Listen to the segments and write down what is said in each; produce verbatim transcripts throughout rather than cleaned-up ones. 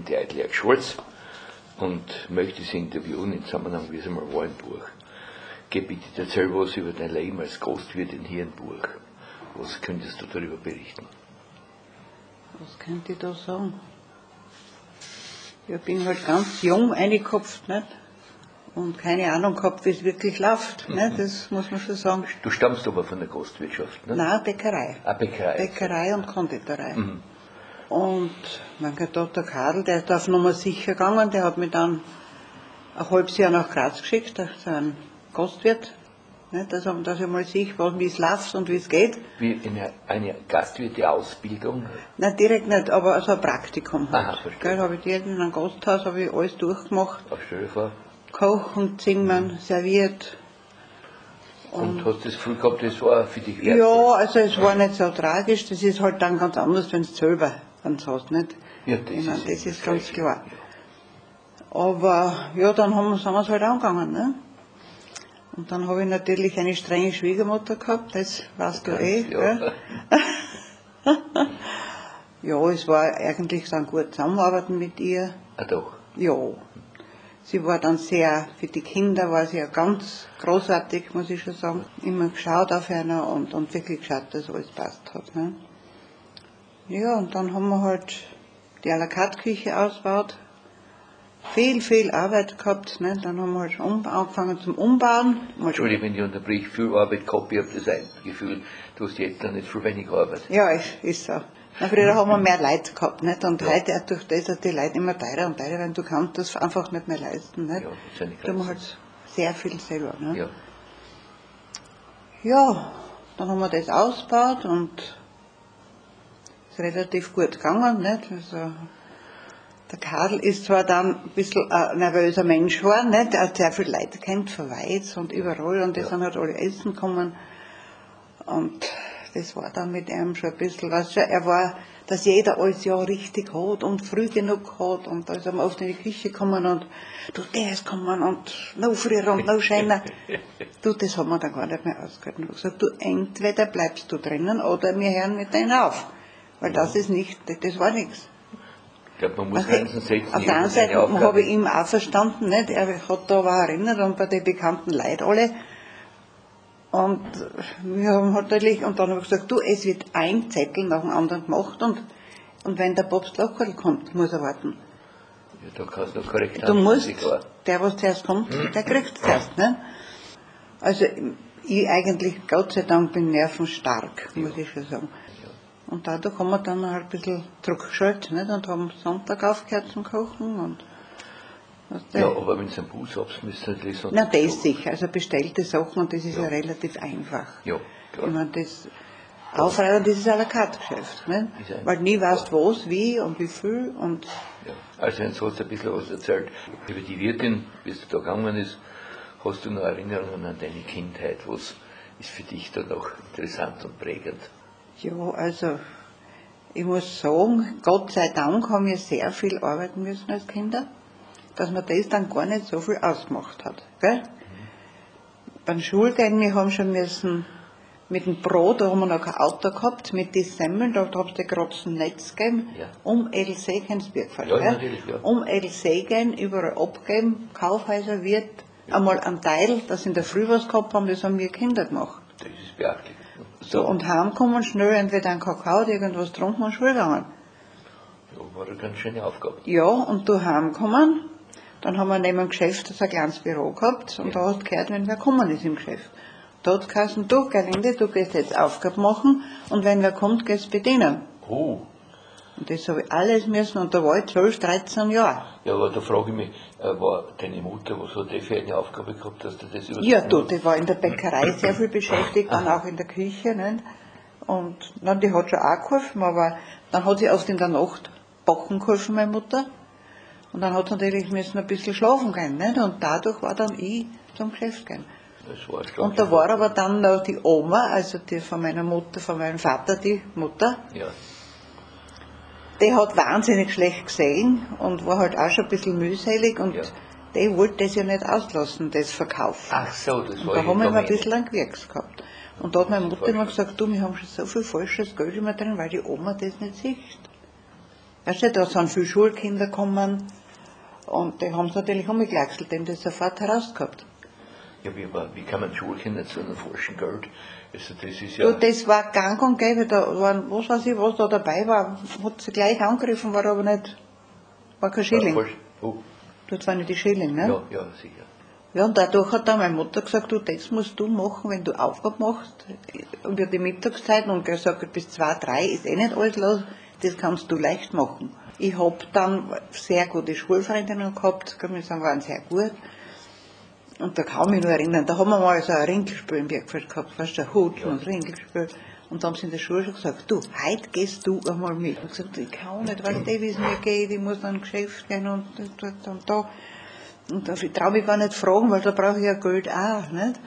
die Eidler Scholz und möchte Sie interviewen im Zusammenhang, wie es einmal war in Buch. Geh bitte, erzähl was über dein Leben als Gastwirtin hier in Buch. Was könntest du darüber berichten? Was könnte ich da sagen? Ich bin halt ganz jung eingekopft, nicht? Und keine Ahnung gehabt, wie es wirklich läuft. Mhm. Nicht? Das muss man schon sagen. Du stammst aber von der Gastwirtschaft, ne? Nein, Bäckerei. Ah, Bäckerei. Bäckerei und Konditorei. Mhm. Und mein Gott, der Karl, der ist auf Nummer sicher gegangen, der hat mich dann ein halbes Jahr nach Graz geschickt, so ein Gastwirt. Nicht? Also, dass ich mal sehe, wie es läuft und wie es geht. Wie in eine Gastwirte-Ausbildung? Nein, direkt nicht, aber so ein Praktikum halt. Aha, verstehe. Habe ich direkt in einem Gasthaus habe ich alles durchgemacht. Ach, stell dir vor. Kochen, Zimmern, mhm. serviert. Und, und hast du das Gefühl gehabt, das war für dich wertvoll? Ja, also es war nicht so tragisch, das ist halt dann ganz anders, wenn du es selber dann hast, nicht? Ja, das ich meine, ist, das ist ganz klar. Ja. Aber ja, dann haben wir, sind wir es halt angegangen, ne? Und dann habe ich natürlich eine strenge Schwiegermutter gehabt, das weißt du eh. Ja. Ja, es war eigentlich dann gut zusammenarbeiten mit ihr. Ah, doch. Ja. Sie war dann sehr, für die Kinder war sie ja ganz großartig, muss ich schon sagen. Immer geschaut auf einer und, und wirklich geschaut, dass alles passt hat. Ne? Ja, und dann haben wir halt die à la carte Küche ausgebaut. Viel, viel Arbeit gehabt. Ne? Dann haben wir halt um, angefangen zum Umbauen. Entschuldigung, wenn ich unterbrich, viel Arbeit gehabt, ich habe das Gefühl, du hast jetzt dann nicht viel wenig Arbeit. Ja, ist, ist so. Na, früher haben wir mehr Leute gehabt, nicht? Und ja. heute, durch das, dass die Leute immer teurer und teurer werden, du kannst das einfach nicht mehr leisten, nicht? Ja, das ist eine da haben wir halt sehr viel selber, ne? Ja. Ja, dann haben wir das ausgebaut und ist relativ gut gegangen, nicht? Also, der Karl ist zwar dann ein bisschen ein nervöser Mensch geworden, nicht? Er hat sehr viele Leute kennt von Weiz und überall und die ja. sind halt alle essen gekommen und das war dann mit ihm schon ein bisschen, weißt du, er war, dass jeder alles ja richtig hat und früh genug hat und da ist er oft in die Küche gekommen und du, der ist gekommen und noch früher und noch schöner. Du, das haben wir dann gar nicht mehr ausgehalten. Ich habe gesagt, du, entweder bleibst du drinnen oder wir hören mit denen auf, weil ja. das ist nicht, das war nichts. Ich glaube, man muss okay. Grenzen setzen. Auf der anderen Seite habe ich ihm auch verstanden, nicht? Er hat da aber erinnert und bei den bekannten Leuten alle. Und wir haben halt natürlich, und dann habe ich gesagt, du, es wird ein Zettel nach dem anderen gemacht und, und wenn der Papst Lockerl kommt, muss er warten. Ja, da kannst du noch korrekt Du musst, der was zuerst kommt, der kriegt es zuerst, ne? Also, ich eigentlich, Gott sei Dank, bin nervenstark, muss ja. ich schon sagen. Ja. Und dadurch haben wir dann halt ein bisschen zurückgeschaltet, nicht? Und haben Sonntag aufgehört zum Kochen und ja, aber wenn du einen Bus habst, müsst ihr natürlich so. Na, das sicher. Also bestellte Sachen, und das ist ja, ja relativ einfach. Ja, klar. Ich meine, das Aufreihen, das ist à la carte Geschäft, ne? Weil nie weißt, was, wie und wie viel und. Ja, also jetzt hast du ein bisschen was erzählt über die Wirtin, wie es da gegangen ist. Hast du noch Erinnerungen an deine Kindheit? Was ist für dich da noch interessant und prägend? Ja, also, ich muss sagen, Gott sei Dank haben wir sehr viel arbeiten müssen als Kinder, dass man das dann gar nicht so viel ausgemacht hat. Gell? Mhm. Beim Schulgehen, wir haben schon müssen mit dem Brot, da haben wir noch kein Auto gehabt, mit den Semmeln, da habt ihr gerade ein Netz gegeben, ja. um Edelsee, kennst du Birkfeld, ja, natürlich, ja. um Edelsee gehen, überall abgeben, Kaufhäuser wird, ja. einmal ein Teil, dass in der Früh was gehabt haben, das haben wir Kinder gemacht. Das ist beachtlich. So, und heimkommen schnell, entweder einen Kakao oder irgendwas getrunken und Schule gegangen. Ja, war eine ganz schöne Aufgabe. Ja, und du heimkommen, dann haben wir neben dem Geschäft so ein kleines Büro gehabt und ja. da hast du gehört, wenn wer kommen ist im Geschäft. Da hat es geheißen, du Gerlinde, du gehst jetzt Aufgabe machen und wenn wer kommt, gehst du bedienen. Oh. Und das habe ich alles müssen und da war ich zwölf, dreizehn Jahre. Ja, aber da frage ich mich, war deine Mutter, was hat die für eine Aufgabe gehabt, dass du das übertragen Ja, du, die war in der Bäckerei sehr viel beschäftigt, dann auch in der Küche, nicht? Und dann, die hat schon auch geholfen, aber dann hat sie oft in der Nacht backen geholfen, meine Mutter. Und dann hat sie natürlich müssen ein bisschen schlafen gehen, nicht? Und dadurch war dann ich zum Geschäft gehen. Das war klar. Und da war aber dann noch die Oma, also die von meiner Mutter, von meinem Vater, die Mutter. Ja. Die hat wahnsinnig schlecht gesehen und war halt auch schon ein bisschen mühselig und ja. die wollte das ja nicht auslassen, das Verkaufen. Ach so, das und war da haben wir immer ein bisschen einen Gewirks gehabt. Und da hat meine Mutter immer gesagt, du, wir haben schon so viel falsches Geld immer drin, weil die Oma das nicht sieht. Weißt du, da sind viele Schulkinder gekommen und die haben es natürlich umgeklackselt, die haben das sofort herausgehabt. Ja, wie, war, wie kann man Schulkinder zu einem falschen Geld? Also das ist ja. Du, das war gang und gäbe, da waren, was weiß ich, was da dabei war, hat sie gleich angegriffen, war aber nicht, war kein Schilling. War falsch. Oh. Das war nicht die Schilling, ne? Ja, ja, sicher. Ja, und dadurch hat dann meine Mutter gesagt, du, das musst du machen, wenn du Aufgabe machst, über die Mittagszeit, und gesagt, bis zwei, drei ist eh nicht alles los, das kannst du leicht machen. Ich hab dann sehr gute Schulfreundinnen gehabt, kann ich sagen, waren sehr gut. Und da kann ich mich nur erinnern, da haben wir mal so ein Ringelspiel im Bergfeld gehabt, weißt du, ein Hut Ja. und Ringelspiel. Und dann haben sie in der Schule schon gesagt, du, heute gehst du einmal mit. Ich habe gesagt, ich kann nicht, weißt du, wie es mir geht, ich muss an ein Geschäft gehen und dort und da. Und ich traue mich gar nicht fragen, weil da brauche ich ja Geld auch, nicht?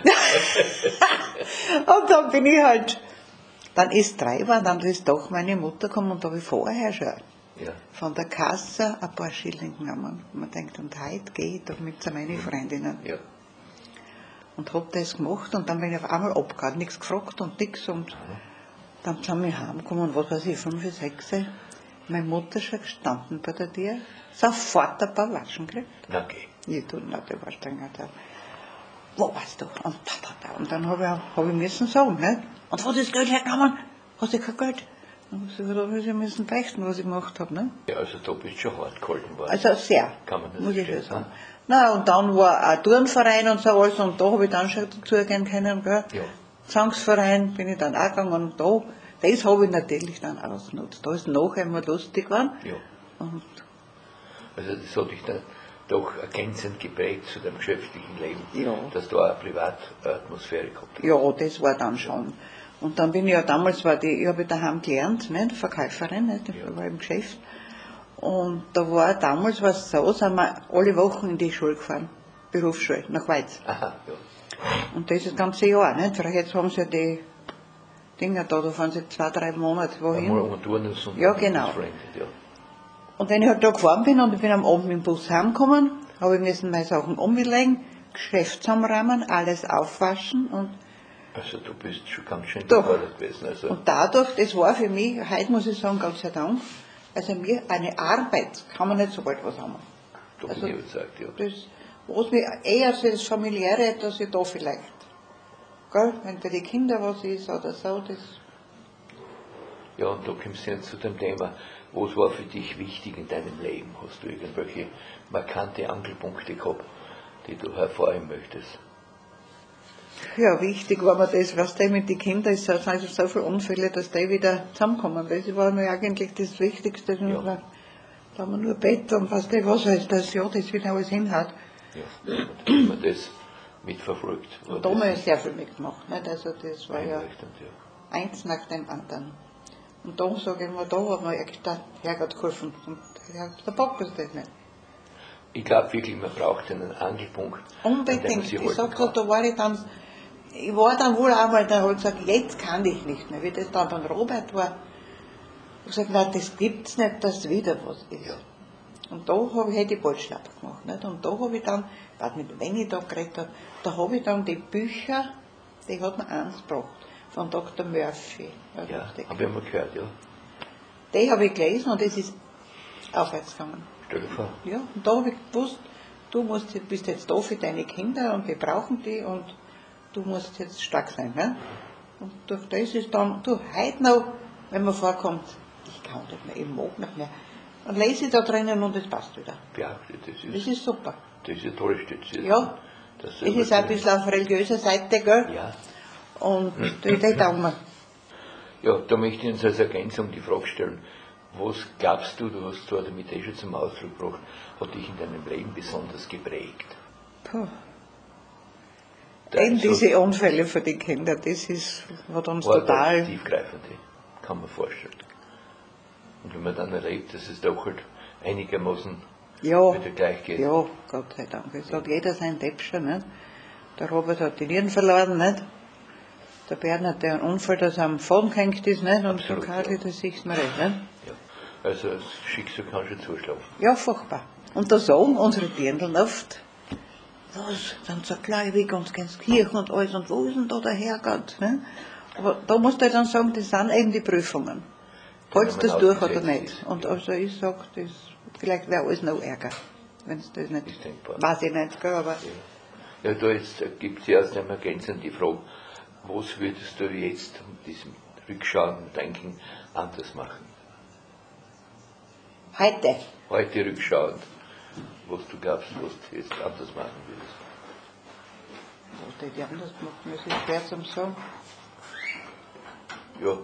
Und dann bin ich halt, dann ist drei war, dann ist doch meine Mutter gekommen und da habe ich vorher schon Ja. von der Kasse ein paar Schilling genommen. Und man denkt, und heute gehe ich doch mit zu meinen Freundinnen. Ja. Und hab das gemacht und dann bin ich auf einmal abgehauen, nichts gefragt und nichts. Und dann sind wir heimgekommen und was weiß ich, fünf, sechs, meine Mutter schon gestanden bei der Tür, sofort ein paar Watschen gekriegt. Okay. Ich tue nicht, der war strenger da. Wo warst du? Und da, da, da. Und dann habe ich, hab ich müssen sagen, nicht? Und wo ist das Geld hergenommen? Hast du kein Geld? Und ich gesagt, da habe ich müssen beichten, was ich gemacht habe, ne? Ja, also da bist du schon hart gehalten worden. Also sehr, Kann man das muss ich stellen, schon sagen. Na, und dann war ein Turnverein und so alles, und da habe ich dann schon dazugehen können, gell? Ja. Gesangsverein bin ich dann auch gegangen, und da, das habe ich natürlich dann ausgenutzt. Da ist nachher immer lustig geworden. Ja. Und Also das hat dich dann doch ergänzend geprägt zu deinem geschäftlichen Leben, Ja. dass du auch eine Privatatmosphäre gehabt hast. ja, das war dann schon. Und dann bin ich ja damals, war die, ich habe daheim gelernt, nicht? Verkäuferin, nicht? Ich Ja. war im Geschäft. Und da war damals was so, sind wir alle Wochen in die Schule gefahren, Berufsschule, nach Weiz. Aha, ja. Und das das ganze Jahr, nicht? Weil jetzt haben sie ja die Dinger da, da fahren sie zwei, drei Monate wohin. Einmal um Turnus und Ja, und genau. befreundet, ja. Und wenn ich halt da gefahren bin und ich bin am Abend mit dem Bus heimgekommen, habe ich müssen meine Sachen umlegen, Geschäft zusammenräumen, alles aufwaschen und, Also du bist schon ganz schön Doch. gefordert gewesen. Also, und dadurch, das war für mich, heute muss ich sagen, Gott sei Dank, also mir eine Arbeit kann man nicht so bald was haben. da also- bin ich überzeugt, ja. Das, was mir eher so das Familiäre, dass ich da vielleicht, gell, wenn bei den Kindern was ist oder so, das, Ja, und da kommst du jetzt zu dem Thema, was war für dich wichtig in deinem Leben? Hast du irgendwelche markante Angelpunkte gehabt, die du hervorheben möchtest? ja, wichtig war mir das, was der mit den Kindern ist, es sind also so viele Unfälle, dass die wieder zusammenkommen. Das war mir eigentlich das Wichtigste. Ja. Da haben wir nur Bett und was der was heißt, das ja, das wieder alles hinhaut. Ja, und wenn man das mitverfolgt. war Und da haben wir ja das sehr viel mitgemacht, nicht? Also das war ja einleuchtend, ja. eins nach dem anderen. Und da sage ich mir, da hat mir echt der Herrgott geholfen. Und der, der packt das nicht. Ich glaube wirklich, man braucht einen Angelpunkt, an dem man Unbedingt. sich Ich halten sag so, kann. da war ich dann, ich war dann wohl einmal, da habe ich gesagt, jetzt kann ich nicht mehr. Wie das dann beim Robert war, ich gesagt, nein, das gibt's nicht, dass wieder was ist. Ja. Und da habe ich, hätte ich bald schlapp gemacht, nicht? Und da habe ich dann, ich weiß nicht, wenn ich da geredet habe, da habe ich dann die Bücher, die hat mir eins gebracht, von Doktor Murphy. Ja, habe ich mal gehört, ja. Die habe ich gelesen und es ist aufwärts gegangen. Stell dir vor. Ja, und da habe ich gewusst, du musst, jetzt- bist jetzt da für deine Kinder und wir brauchen die und du musst jetzt stark sein. Ne? Und durch das ist dann, du, heute noch, wenn man vorkommt, ich kann nicht mehr, ich mag nicht mehr, dann lese ich da drinnen und es passt wieder. Ja, das Das ist, ist super. das ist eine tolle Stütze. Ja, Das es ist auch ein bisschen auf religiöser Seite, gell? Ja. Und die, die taugen mir. Ja, da möchte ich uns als Ergänzung die Frage stellen, was glaubst du, du hast zwar damit eh schon zum Ausdruck gebracht, hat dich in deinem Leben besonders geprägt? Puh. Dein Eben so- diese Unfälle für die Kinder, das ist, hat uns war das total, tiefgreifende, kann man vorstellen. Und wenn man dann erlebt, dass es doch halt einigermaßen ja, wieder gleich geht. ja, Gott sei Dank. Es hat jeder sein Deppscher, nicht? Der Robert hat die Nieren verloren, nicht? Der Bernd hat einen Unfall, dass er am Faden gehängt ist, nicht? Und Absolut, der Karli, ja. das sieht man recht, nicht? Ja. Also das Schicksal kann schon zuschlagen. Ja, furchtbar. Und da sagen unsere Dirndl oft, was, sind so gläubig und gehen ins Kirchen und alles, und wo ist denn da der Herrgott, ne? Aber da musst du dann sagen, das sind eben die Prüfungen. Hältst du das man durch oder ausgesetzt nicht? ist. Und Ja. also ich sage, das vielleicht wäre alles noch ärger, wenn es das nicht, Ist denkbar. weiß ich nicht, gell, aber Ja, da gibt es erst einmal ergänzend die Frage, was würdest du jetzt mit diesem Rückschauen und Denken anders machen? heute, Heute rückschauend, was du glaubst, was du jetzt anders machen würdest. was hätte ich anders gemacht, das ist schwer zum sagen. Ja,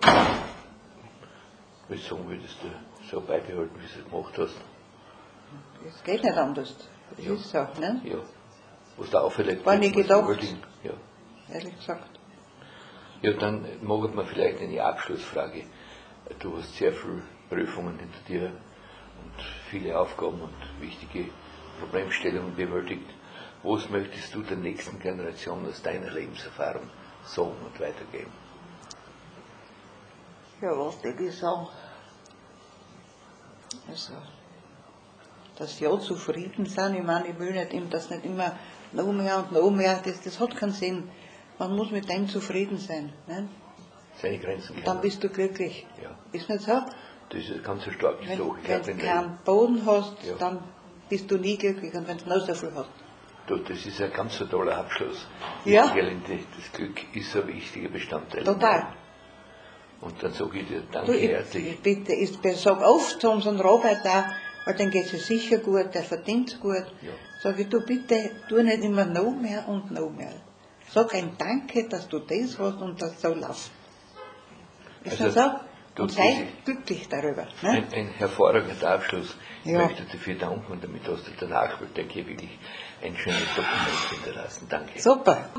was sagen würdest du so beibehalten, wie du es gemacht hast? Es geht nicht anders, das Ja. ist so, ne? Ja. Was da auffällt, War nicht muss gedacht. überlegen. Ja. Ehrlich gesagt. Ja, dann machen wir vielleicht eine Abschlussfrage. Du hast sehr viele Prüfungen hinter dir und viele Aufgaben und wichtige Problemstellungen bewältigt. Was möchtest du der nächsten Generation aus deiner Lebenserfahrung sagen und weitergeben? Ja, was würde ich sagen? Also, dass sie ja zufrieden sind. Ich meine, ich will nicht immer, dass nicht immer noch mehr und noch mehr, das, das hat keinen Sinn. Man muss mit dem zufrieden sein. Ne? Seine Grenzen Und dann kennen. bist du glücklich. Ja. Ist nicht so? Das ist eine ganz starke Wenn, Sache. Ich wenn glaube, du keinen Boden hast, Ja. dann bist du nie glücklich. Und wenn du noch so viel hast. du, das ist ein ganz so toller Abschluss. Ja. Gelinde, das Glück ist ein wichtiger Bestandteil. Total. Und dann sage ich dir, Du, danke ich, herzlich. ich, bitte, ich sage oft zu unserem Robert auch, weil dem geht es sicher gut, der verdient gut. Ja. Sage ich, du bitte, tu nicht immer noch mehr und noch mehr. Sag ein Danke, dass du das hast und das so läuft. Ist Also, das so? du, Und sei diese- glücklich darüber. Ne? Ein, ein hervorragender Abschluss. Ich Ja. möchte dafür danken und damit hast du danach, denke ich, wirklich ein schönes Dokument hinterlassen. Danke. Super.